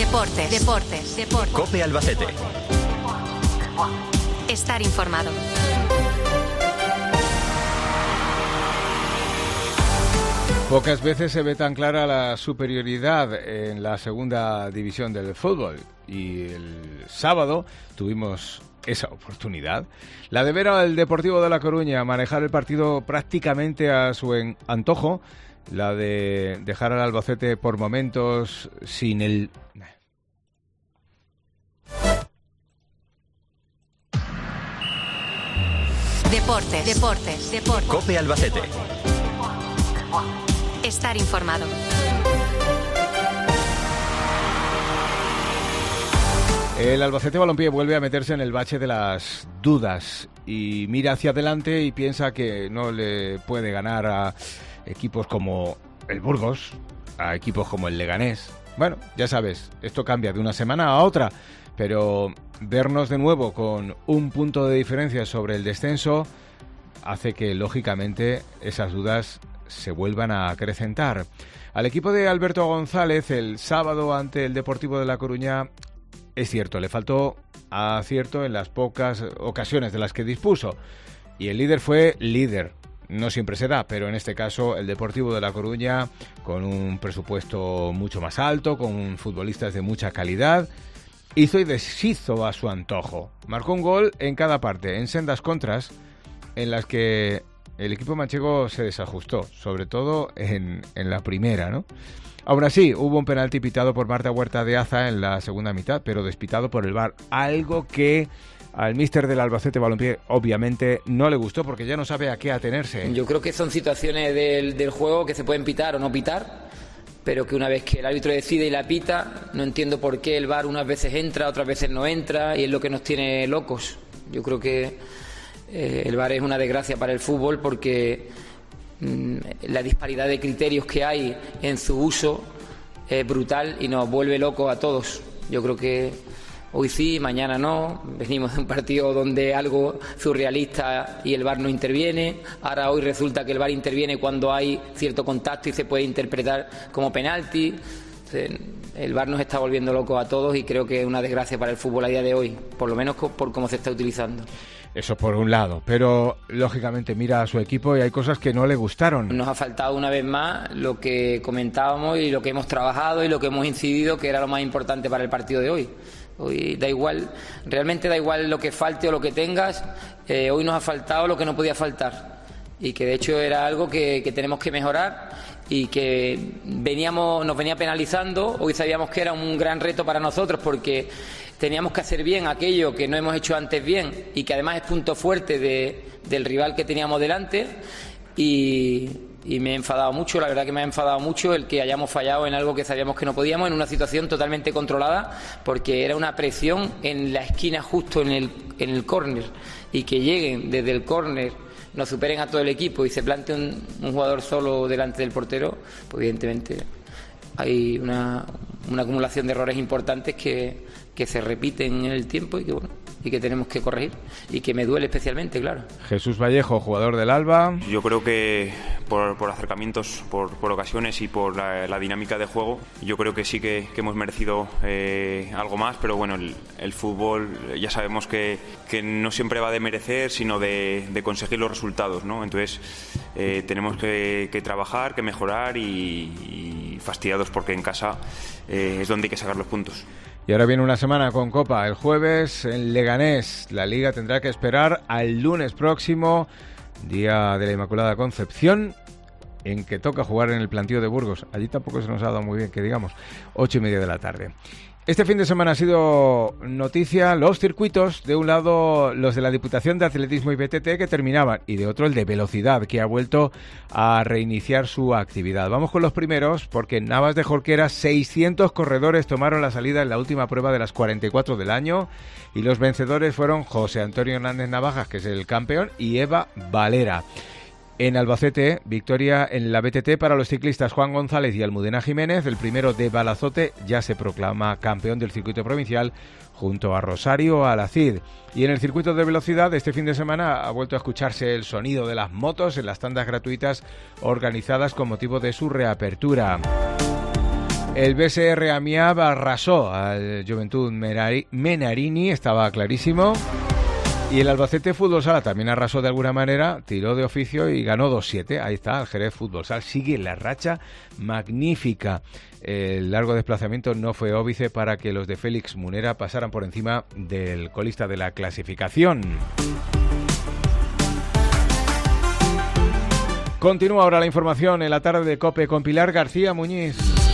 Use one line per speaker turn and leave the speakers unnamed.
Deportes.
COPE Albacete.
Estar informado.
Pocas veces se ve tan clara la superioridad en la segunda división del fútbol y el sábado tuvimos esa oportunidad, la de ver al Deportivo de La Coruña manejar el partido prácticamente a su antojo, la de dejar al Albacete por momentos sin el...
Deportes.
COPE Albacete.
Estar informado.
El Albacete Balompié vuelve a meterse en el bache de las dudas y mira hacia adelante y piensa que no le puede ganar a equipos como el Burgos, a equipos como el Leganés. Bueno, ya sabes, esto cambia de una semana a otra, pero vernos de nuevo con un punto de diferencia sobre el descenso hace que, lógicamente, esas dudas se vuelvan a acrecentar. Al equipo de Alberto González, el sábado ante el Deportivo de La Coruña, es cierto, le faltó acierto en las pocas ocasiones de las que dispuso. Y el líder fue líder. No siempre se da, pero en este caso el Deportivo de La Coruña, con un presupuesto mucho más alto, con futbolistas de mucha calidad, hizo y deshizo a su antojo. Marcó un gol en cada parte, en sendas contras, en las que el equipo manchego se desajustó, sobre todo en la primera, ¿no? Aún así, hubo un penalti pitado por Marta Huerta de Aza en la segunda mitad, pero despitado por el VAR, algo que al míster del Albacete Balompié obviamente no le gustó porque ya no sabe a qué atenerse.
Yo creo que son situaciones del juego que se pueden pitar o no pitar, pero que una vez que el árbitro decide y la pita, no entiendo por qué el VAR unas veces entra, otras veces no entra, y es lo que nos tiene locos. Yo creo que el VAR es una desgracia para el fútbol porque la disparidad de criterios que hay en su uso es brutal y nos vuelve locos a todos. Yo creo que hoy sí, mañana no. Venimos de un partido donde algo surrealista y el VAR no interviene. Ahora hoy resulta que el VAR interviene cuando hay cierto contacto y se puede interpretar como penalti. El VAR nos está volviendo locos a todos y creo que es una desgracia para el fútbol a día de hoy, por lo menos por cómo se está utilizando.
Eso por un lado, pero lógicamente mira a su equipo y hay cosas que no le gustaron.
Nos ha faltado una vez más lo que comentábamos y lo que hemos trabajado y lo que hemos incidido, que era lo más importante para el partido de hoy. Hoy da igual, realmente da igual lo que falte o lo que tengas, hoy nos ha faltado lo que no podía faltar y que de hecho era algo que tenemos que mejorar y que nos venía penalizando. Hoy sabíamos que era un gran reto para nosotros porque teníamos que hacer bien aquello que no hemos hecho antes bien y que además es punto fuerte del rival que teníamos delante y me he enfadado mucho, la verdad que me ha enfadado mucho el que hayamos fallado en algo que sabíamos que no podíamos, en una situación totalmente controlada, porque era una presión en la esquina justo en el córner y que lleguen desde el córner, nos superen a todo el equipo y se plante un jugador solo delante del portero, pues evidentemente hay una acumulación de errores importantes que se repiten en el tiempo y que tenemos que corregir y que me duele especialmente, claro.
Jesús Vallejo, jugador del Alba.
Yo creo que por acercamientos, por ocasiones y por la dinámica de juego, yo creo que sí que hemos merecido algo más, pero bueno, el fútbol ya sabemos que no siempre va de merecer, sino de conseguir los resultados, ¿no? Entonces tenemos que trabajar, que mejorar y fastidiados porque en casa es donde hay que sacar los puntos.
Y ahora viene una semana con Copa. El jueves en Leganés. La Liga tendrá que esperar al lunes próximo, día de la Inmaculada Concepción, en que toca jugar en el plantío de Burgos. Allí tampoco se nos ha dado muy bien, que digamos, 8:30 de la tarde. Este fin de semana ha sido noticia los circuitos, de un lado los de la Diputación de Atletismo y BTT que terminaban, y de otro el de Velocidad, que ha vuelto a reiniciar su actividad. Vamos con los primeros, porque en Navas de Jorquera 600 corredores tomaron la salida en la última prueba de las 44 del año, y los vencedores fueron José Antonio Hernández Navajas, que es el campeón, y Eva Valera. En Albacete, victoria en la BTT para los ciclistas Juan González y Almudena Jiménez. El primero de Balazote ya se proclama campeón del circuito provincial junto a Rosario Alacid. Y en el circuito de velocidad, este fin de semana ha vuelto a escucharse el sonido de las motos en las tandas gratuitas organizadas con motivo de su reapertura. El BSR Amiab arrasó al Juventud Menarini, estaba clarísimo. Y el Albacete Fútbol Sala también arrasó de alguna manera, tiró de oficio y ganó 2-7. Ahí está, el Jerez Fútbol Sala sigue la racha magnífica. El largo desplazamiento no fue óbice para que los de Félix Munera pasaran por encima del colista de la clasificación. Continúa ahora la información en la tarde de COPE con Pilar García Muñiz.